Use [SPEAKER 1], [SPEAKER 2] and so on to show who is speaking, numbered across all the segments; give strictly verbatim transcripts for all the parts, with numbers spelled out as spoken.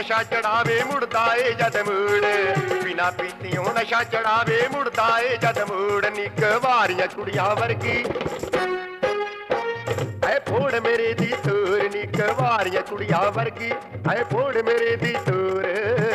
[SPEAKER 1] ਨਸ਼ਾ ਚੜਾਵੇ ਮੁੜਦਾ ਏ ਜਦ ਮੂੜ ਬਿਨਾ ਪੀਤਿਓ ਨਸ਼ਾ ਚੜਾਵੇ ਮੁੜਦਾ ਏ ਜਦ ਮੂੜ ਨਿੱਕ ਵਾਰੀਆਂ ਕੁੜੀਆਂ ਵਰਗੀ ਐ ਫੋੜ ਮੇਰੇ ਦੀ ਤੂਰ ਨਿੱਕ ਵਾਰੀਆਂ ਕੁੜੀਆਂ ਵਰਗੀ ਐ ਫੋੜ ਮੇਰੇ ਦੀ ਤੂਰ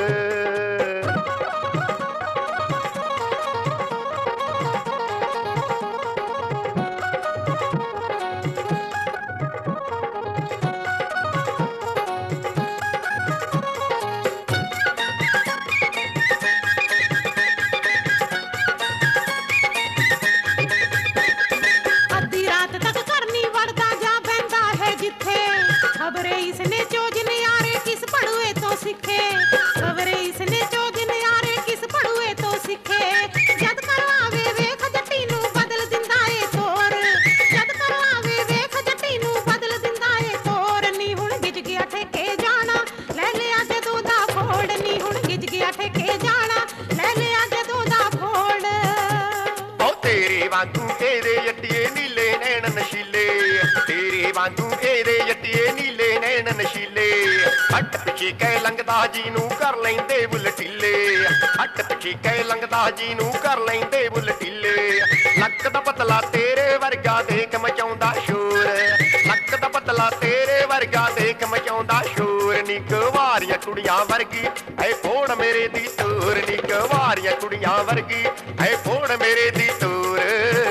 [SPEAKER 2] इसने चोज नियारे किस पड़ुए तो सीखे खबरे इसने चोज नियारे किस पड़ुए तो सीखे जद करवावे वेख जट्टी नू बदल दिंदा ए तोर जद करवावे वेख जट्टी नू बदल दिंदा ए तोर नी हुण गिज गया ठेके जाना ले लिया जदों दा फोड़ नी हुण गिज गया ठेके जाना ले लिया जदों दा फोड़
[SPEAKER 1] ओ तेरे वांगू तेरे जट्टिए नीले नैन नशीले तेरे वांगू तेरे जट्टिए नीले नैन नशीले हट पिछे कै लंघदा जी नू कर लैंदे बुल ढिले हट पिछे कै लंघदा जी नू कर लैंदे बुल ढिले लक दा पतला तेरे वर्गा देख मचाउंदा शोर लक दा पतला तेरे वर्गा देख मचाउंदा शोर निक वारियां कुड़ियां वर्गी ऐ फोड़ मेरे दी तूर निक वारियां कुड़ियां वर्गी ऐ फोड़ मेरे दी तूर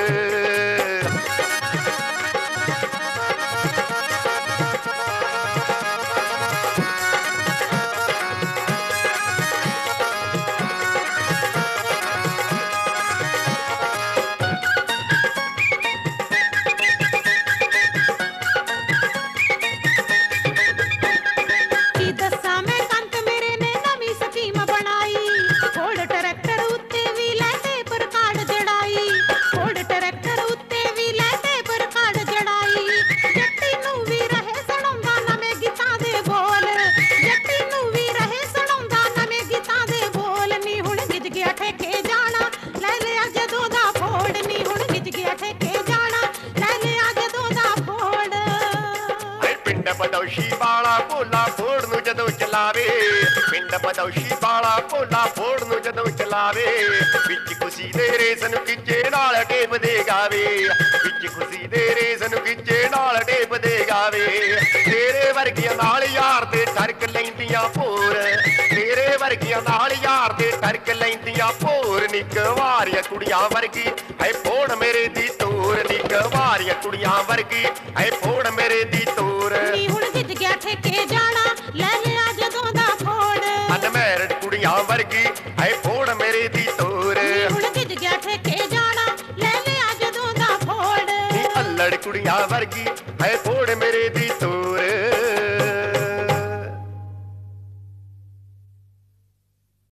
[SPEAKER 1] बदौशी बाला भोला फोड़ नू जदों चलावे पिंड बदौशी बाला भोला फोड़ नू जदों चलावे विच खुशी दे रेस नू खिच्चे नाल टेप दे गावे विच खुशी दे रेस नू खिच्चे नाल टेप दे गावे तेरे वर्गियां नाल यार दे ठरक लैंदियां भोर तेरे वर्गियां नाल यार दे ठरक लैंदियां भोर निक वारियां कुड़ियां वर्गी ऐ फोड़ मेरे दी तोर निक वारियां कुड़ियां वर्गी ऐ फोड़ मेरे दी तोर
[SPEAKER 2] ठेके जाना ले लिया जदों दा फोड़
[SPEAKER 1] अनमैरिड कुड़ियां वर्गी ऐ फोड़ मेरे दी तोर
[SPEAKER 2] हुण गिज गया ठेके जाना ले लिया जदों दा फोड़
[SPEAKER 1] अल्लड़ कुड़ियां वर्गी ऐ फोड़ मेरे दी तोर।